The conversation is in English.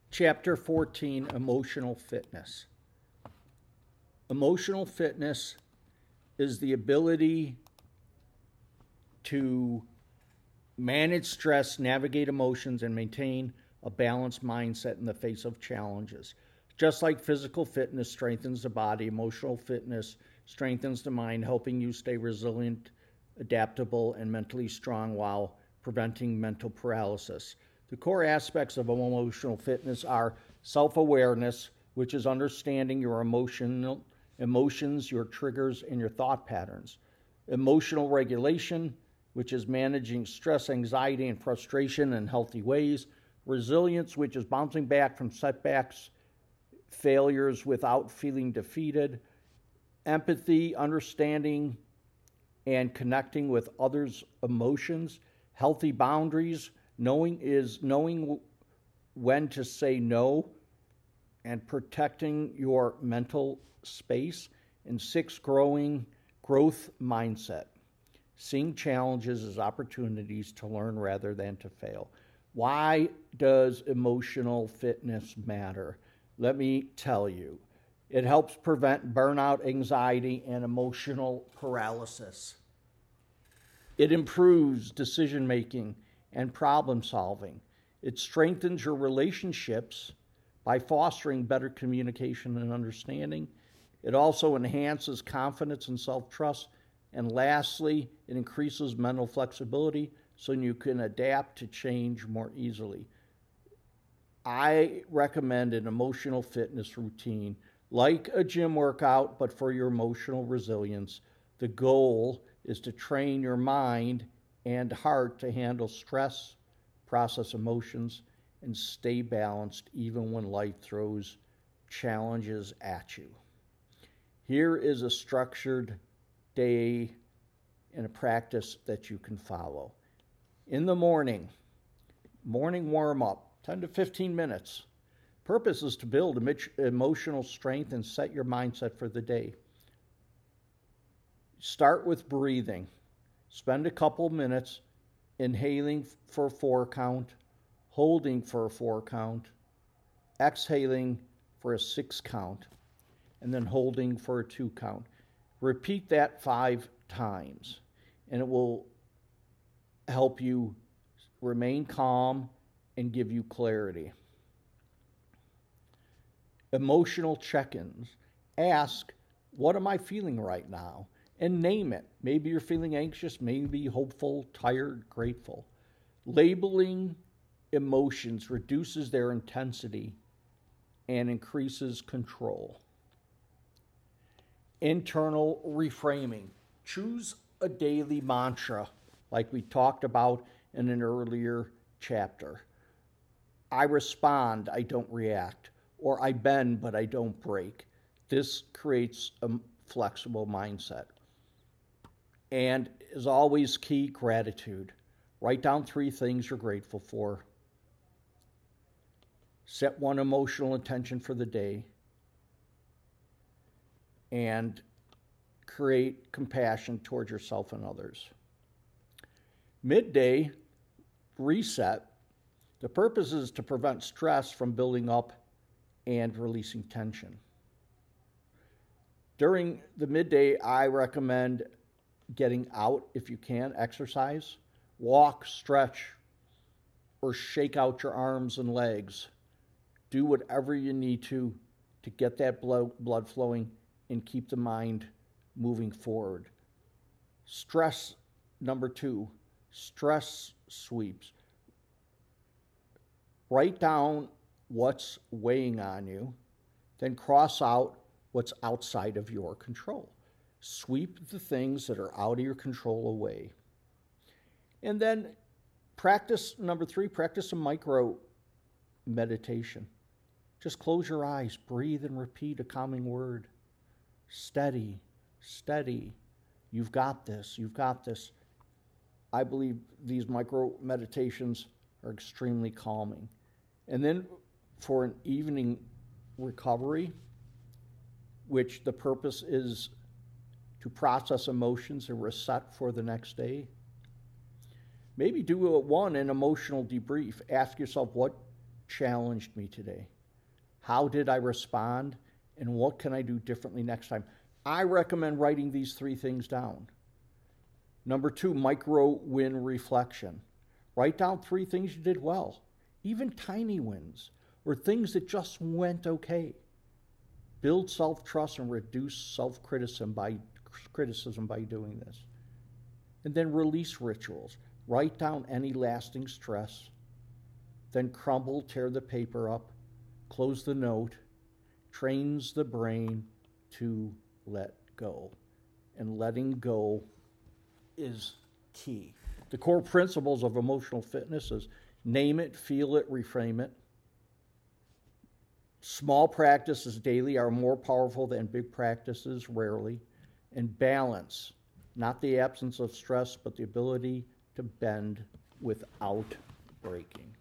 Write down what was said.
Chapter 14, Emotional Fitness. Emotional fitness is the ability to manage stress, navigate emotions, and maintain a balanced mindset in the face of challenges. Just like physical fitness strengthens the body, emotional fitness strengthens the mind, helping you stay resilient, adaptable, and mentally strong while preventing mental paralysis. The core aspects of emotional fitness are self-awareness, which is understanding your emotions, your triggers, and your thought patterns. Emotional regulation, which is managing stress, anxiety, and frustration in healthy ways. Resilience, which is bouncing back from setbacks, failures without feeling defeated. Empathy, understanding and connecting with others' emotions. Healthy boundaries, knowing when to say no and protecting your mental space. And 6, growth mindset, seeing challenges as opportunities to learn rather than to fail. Why does emotional fitness matter? Let me tell you. It helps prevent burnout, anxiety, and emotional paralysis. It improves decision making and problem solving. It strengthens your relationships by fostering better communication and understanding. It also enhances confidence and self-trust. And lastly, it increases mental flexibility so you can adapt to change more easily. I recommend an emotional fitness routine like a gym workout, but for your emotional resilience. The goal is to train your mind and heart to handle stress, process emotions, and stay balanced even when life throws challenges at you. Here is a structured day and a practice that you can follow. In the morning warm-up, 10 to 15 minutes. Purpose is to build emotional strength and set your mindset for the day. Start with breathing. Spend a couple minutes inhaling for a 4 count, holding for a 4 count, exhaling for a 6 count, and then holding for a 2 count. Repeat that 5 times, and it will help you remain calm and give you clarity. Emotional check-ins. Ask, what am I feeling right now? And name it. Maybe you're feeling anxious, maybe hopeful, tired, grateful. Labeling emotions reduces their intensity and increases control. Internal reframing. Choose a daily mantra like we talked about in an earlier chapter. I respond, I don't react. Or I bend, but I don't break. This creates a flexible mindset. And as always, key, gratitude. Write down 3 things you're grateful for. Set 1 emotional intention for the day. And create compassion towards yourself and others. Midday reset. The purpose is to prevent stress from building up and releasing tension. During the midday, I recommend getting out if you can, exercise, walk, stretch, or shake out your arms and legs. Do whatever you need to get that blood flowing and keep the mind moving forward. Stress, number 2, stress sweeps. Write down what's weighing on you, then cross out what's outside of your control. Sweep the things that are out of your control away. And then practice, number 3, practice a micro meditation. Just close your eyes, breathe, and repeat a calming word. Steady, steady. You've got this, you've got this. I believe these micro meditations are extremely calming. And then for an evening recovery, which the purpose is to process emotions and reset for the next day. Maybe do an emotional debrief. Ask yourself, what challenged me today? How did I respond? And what can I do differently next time? I recommend writing these 3 things down. Number 2, micro win reflection. Write down 3 things you did well, even tiny wins, or things that just went okay. Build self-trust and reduce self-criticism by doing this. And then release rituals. Write down any lasting stress. Then crumble, tear the paper up, close the note, trains the brain to let go. And letting go is key. The core principles of emotional fitness is name it, feel it, reframe it. Small practices daily are more powerful than big practices rarely. And balance, not the absence of stress, but the ability to bend without breaking.